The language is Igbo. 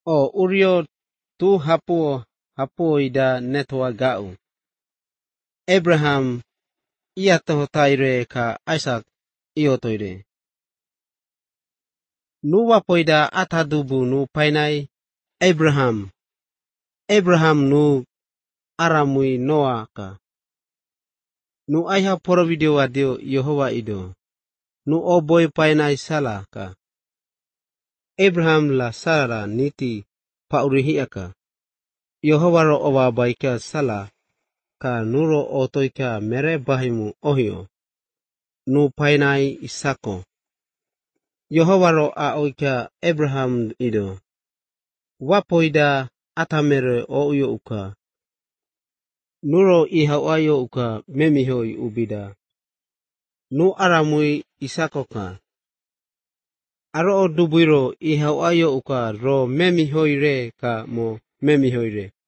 O urio tu hapuo ida netwa ga'u. Abraham ia tohotaire ka Isaac iotoire. Nu wapoida atadubu nu painai Abraham nu aramui Noa ka. Nu aiha poro video wadio Yehova ido. Nu o boy painai Sala ka. Abraham la Sara niti paurihi aka. Yehova ro owa baika Sala ka nuro otoika mere bahimu ohio. Nu painai Isako. Yehova ro a oika Abraham ido. Wapoida atamere o uyo uka. Nuro iha ayo uka memihoi ubida. Nu aramui Isako ka. Aro o dubuiro iha ayo uka ro memihoi re ka mo memihoi re.